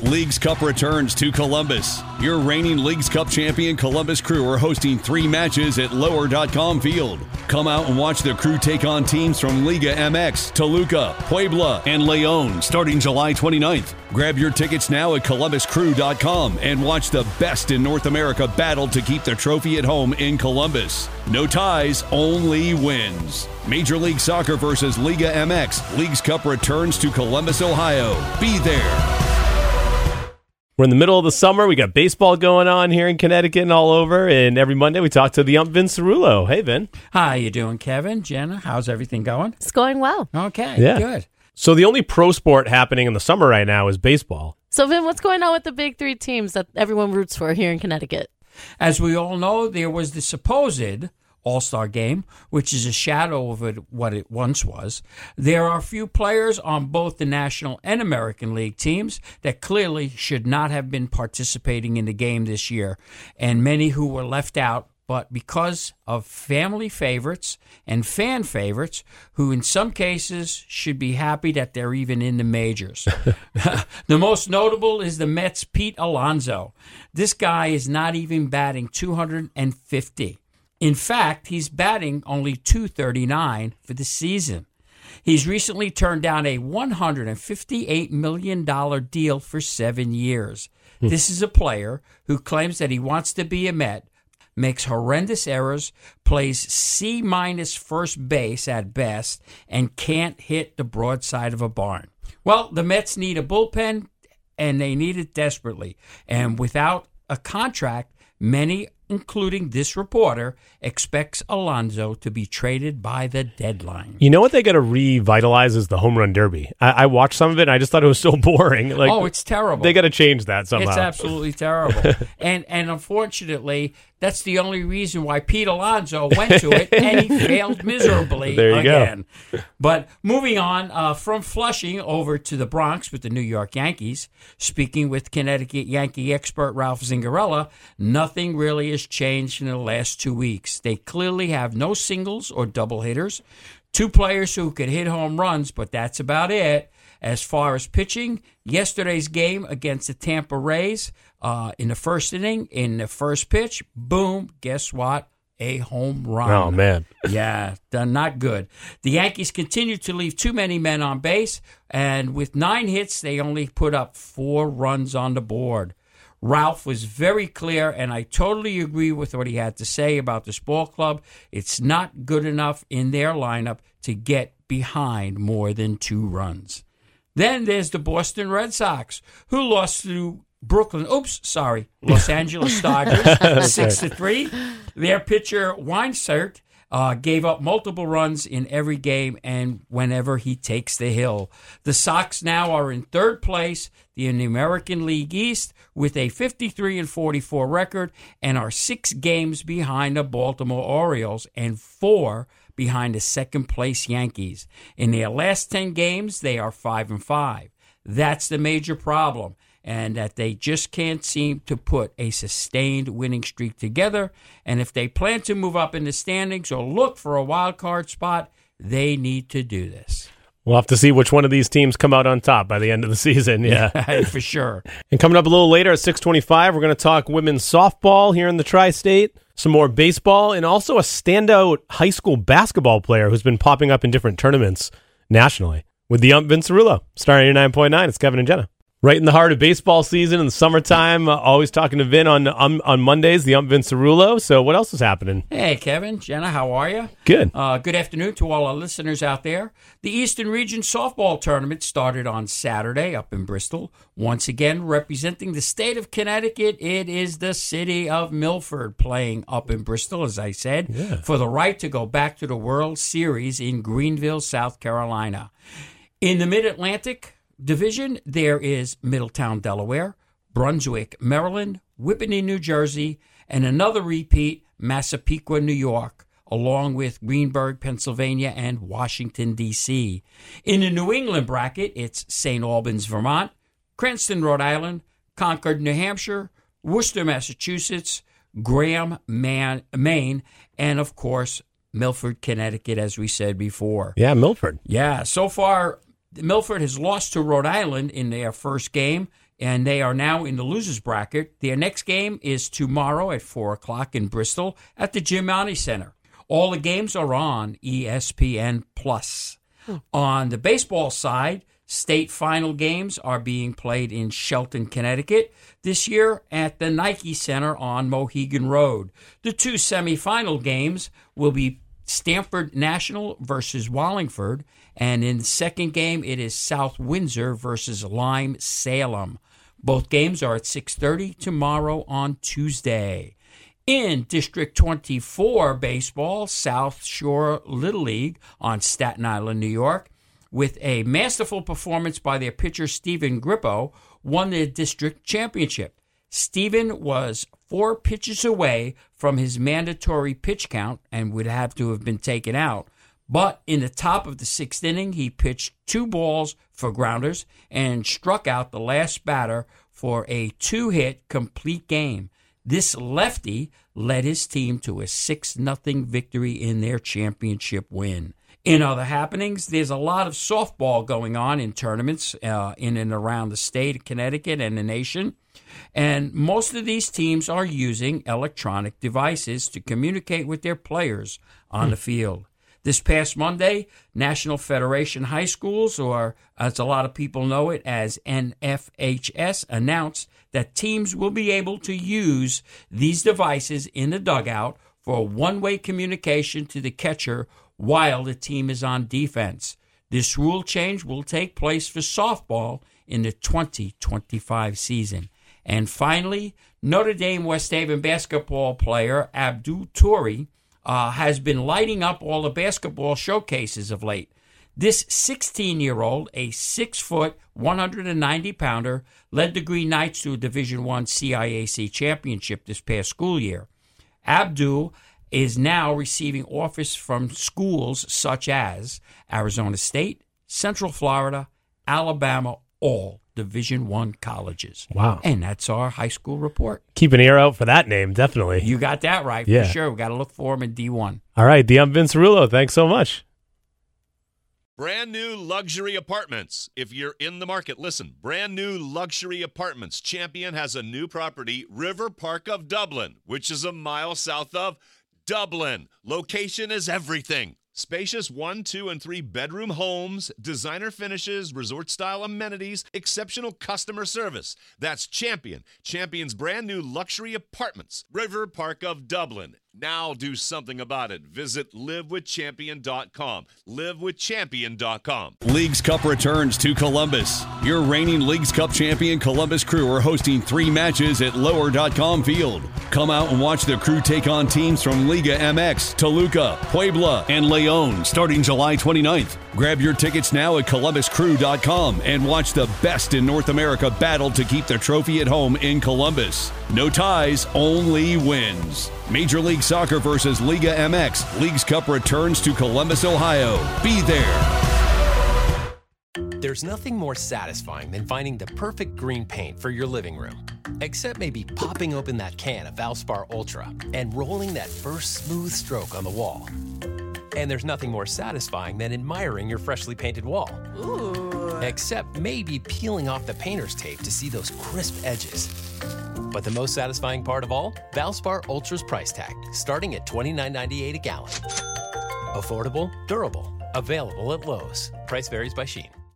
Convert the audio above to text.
Leagues Cup returns to Columbus. Your reigning Leagues Cup champion Columbus Crew are hosting 3 matches at Lower.com Field. Come out and watch the Crew take on teams from Liga MX, Toluca, Puebla, and León starting July 29th. Grab your tickets now at ColumbusCrew.com and watch the best in North America battle to keep the trophy at home in Columbus. No ties, only wins. Major League Soccer versus Liga MX. Leagues Cup returns to Columbus, Ohio. Be there. We're in the middle of the summer. We got baseball going on here in Connecticut and all over. And every Monday we talk to the ump, Vin Cerullo. Hey, Vin. How you doing, Kevin? Jenna, how's everything going? It's going well. Okay, Yeah. good. So the only pro sport happening in the summer right now is baseball. So, Vin, what's going on with the big 3 teams that everyone roots for here in Connecticut? As we all know, there was the supposed All-Star game, which is a shadow of what it once was. There are a few players on both the National and American League teams that clearly should not have been participating in the game this year, and many who were left out, but because of family favorites and fan favorites, who in some cases should be happy that they're even in the majors. The most notable is the Mets' Pete Alonso. This guy is not even batting 250. In fact, he's batting only .239 for the season. He's recently turned down a $158 million deal for 7 years. This is a player who claims that he wants to be a Met, makes horrendous errors, plays C- first base at best, and can't hit the broadside of a barn. Well, the Mets need a bullpen, and they need it desperately. And without a contract, many, including this reporter, expects Alonso to be traded by the deadline. You know what they got to revitalize is the home run derby. I watched some of it and I just thought it was so boring. It's terrible. They got to change that somehow. It's absolutely terrible. and unfortunately, that's the only reason why Pete Alonso went to it, and he failed miserably There you again. go. But moving on from Flushing over to the Bronx with the New York Yankees, speaking with Connecticut Yankee expert Ralph Zingarella, nothing really has changed in the last 2 weeks. They clearly have no singles or double hitters, 2 players who could hit home runs, but that's about it. As far as pitching, yesterday's game against the Tampa Rays, in the first inning, in the first pitch, boom, guess what? A home run. Oh, man. Yeah, not good. The Yankees continue to leave too many men on base, and with 9 hits, they only put up 4 runs on the board. Ralph was very clear, and I totally agree with what he had to say about this ball club. It's not good enough in their lineup to get behind more than 2 runs. Then there's the Boston Red Sox, who lost to Los Angeles Dodgers 6-3. Their pitcher Weinsert gave up multiple runs in every game and whenever he takes the hill. The Sox now are in 3rd place in the American League East with a 53-44 record and are 6 games behind the Baltimore Orioles and 4 behind the 2nd place Yankees. In their last 10 games, they are 5-5. That's the major problem, and that they just can't seem to put a sustained winning streak together. And if they plan to move up in the standings or look for a wild card spot, they need to do this. We'll have to see which one of these teams come out on top by the end of the season. Yeah, for sure. And coming up a little later at 6:25, we're going to talk women's softball here in the Tri-State, some more baseball, and also a standout high school basketball player who's been popping up in different tournaments nationally. With the ump, Vin Cerullo, Star 89.9, it's Kevin and Jenna. Right in the heart of baseball season in the summertime, always talking to Vin on Mondays, the ump, Vin Cerullo. So what else is happening? Hey, Kevin, Jenna, how are you? Good. Good afternoon to all our listeners out there. The Eastern Region Softball Tournament started on Saturday up in Bristol. Once again, representing the state of Connecticut, it is the city of Milford playing up in Bristol, as I said, for the right to go back to the World Series in Greenville, South Carolina. In the Mid-Atlantic Division, there is Middletown, Delaware, Brunswick, Maryland, Whippany, New Jersey, and another repeat, Massapequa, New York, along with Greenburgh, Pennsylvania, and Washington, D.C. In the New England bracket, it's St. Albans, Vermont, Cranston, Rhode Island, Concord, New Hampshire, Worcester, Massachusetts, Graham, Maine, and, of course, Milford, Connecticut, as we said before. Yeah, Milford. Yeah, so far, Milford has lost to Rhode Island in their first game. and they are now in the losers bracket. Their next game is tomorrow at 4 o'clock in Bristol at the Jim Mounty Center. All the games are on ESPN+. On the baseball side, state final games are being played in Shelton, Connecticut this year at the Nike Center on Mohegan Road. The two semifinal games will be Stamford National versus Wallingford, and in the second game, it is South Windsor versus Lyme Salem. Both games are at 6:30 tomorrow on Tuesday. In District 24 baseball, South Shore Little League on Staten Island, New York, with a masterful performance by their pitcher Stephen Grippo, won the district championship. Stephen was 4 pitches away from his mandatory pitch count and would have to have been taken out. But in the top of the 6th inning, he pitched 2 balls for grounders and struck out the last batter for a 2-hit complete game. This lefty led his team to a 6-0 victory in their championship win. In other happenings, there's a lot of softball going on in tournaments in and around the state of Connecticut and the nation. And most of these teams are using electronic devices to communicate with their players on the field. This past Monday, National Federation High Schools, or as a lot of people know it as NFHS, announced that teams will be able to use these devices in the dugout for one-way communication to the catcher while the team is on defense. This rule change will take place for softball in the 2025 season. And finally, Notre Dame West Haven basketball player Abdul Touri has been lighting up all the basketball showcases of late. This 16-year-old, a 6-foot, 190-pounder, led the Green Knights to a Division I CIAC championship this past school year. Abdul is now receiving offers from schools such as Arizona State, Central Florida, Alabama, all Division I colleges. Wow. And that's our high school report. Keep an ear out for that name, definitely. You got that right, Yeah. for sure. We got to look for him in D1. All right, I'm Vince Cerullo. Thanks so much. Brand new luxury apartments. If you're in the market, listen. Brand new luxury apartments. Champion has a new property, River Park of Dublin, which is a mile south of Dublin. Location is everything. Spacious 1, 2, and 3 bedroom homes, designer finishes, resort-style amenities, exceptional customer service. That's Champion. Champion's brand new luxury apartments, River Park of Dublin. Now do something about it. Visit livewithchampion.com. Livewithchampion.com. Leagues Cup returns to Columbus. Your reigning Leagues Cup champion Columbus Crew are hosting 3 matches at lower.com field. Come out and watch the Crew take on teams from Liga MX, Toluca, Puebla, and Leon starting July 29th. Grab your tickets now at columbuscrew.com and watch the best in North America battle to keep the trophy at home in Columbus. No ties, only wins. Major League Soccer versus Liga MX. Leagues Cup returns to Columbus, Ohio. Be there. There's nothing more satisfying than finding the perfect green paint for your living room. Except maybe popping open that can of Valspar Ultra and rolling that first smooth stroke on the wall. And there's nothing more satisfying than admiring your freshly painted wall. Ooh. Except maybe peeling off the painter's tape to see those crisp edges. But the most satisfying part of all? Valspar Ultra's price tag, starting at $29.98 a gallon. Affordable, durable, available at Lowe's. Price varies by Shein.